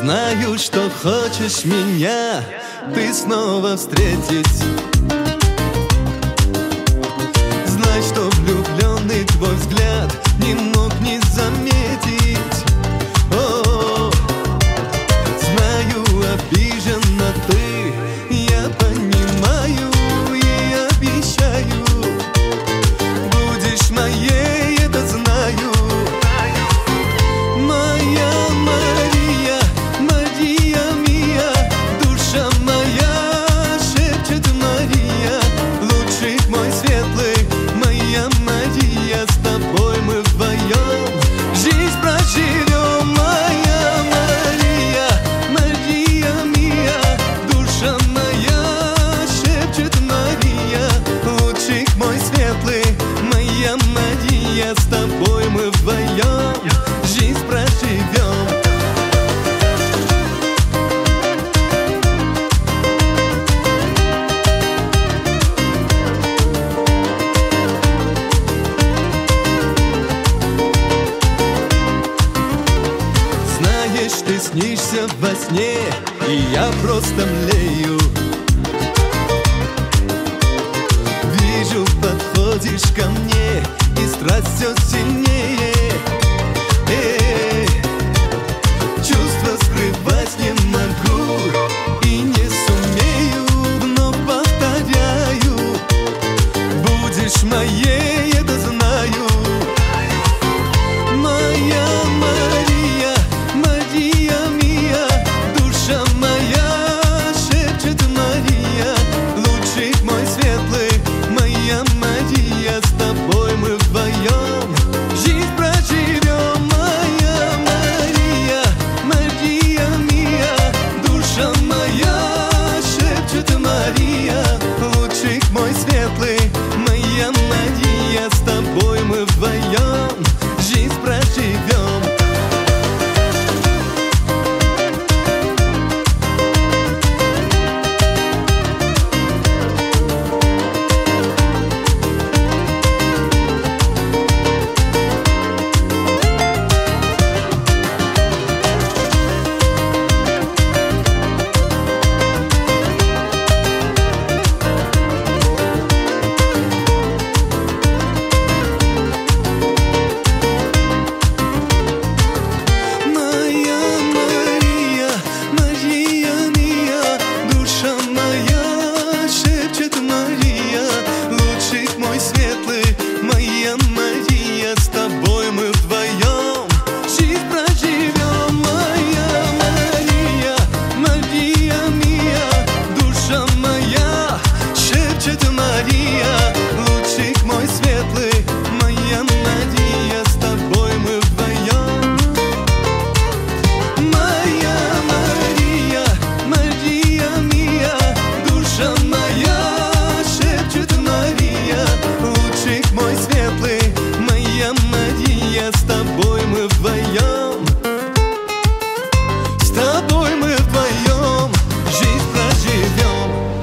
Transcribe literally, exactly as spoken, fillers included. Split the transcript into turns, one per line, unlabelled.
Знаю, что хочешь меня ты снова встретить. Знай, что влюбленный твой взгляд не мог не заметить. О, знаю, обижена ты, я понимаю и обещаю, будешь моей, это знаю. Моя Мария, Мария мия, душа моя, шепчет Мария, лучик мой светлый, моя Мария, с тобой мы вдвоем жизнь проживем. Моя Мария, Мария мия, душа моя, шепчет Мария, лучик мой светлый, моя Мария, с тобой мы вдвоем жизнь проживем. Знаешь, ты снишься во сне, и я просто млею. Вижу, подходишь ко мне, и страсть все сильнее. Эй,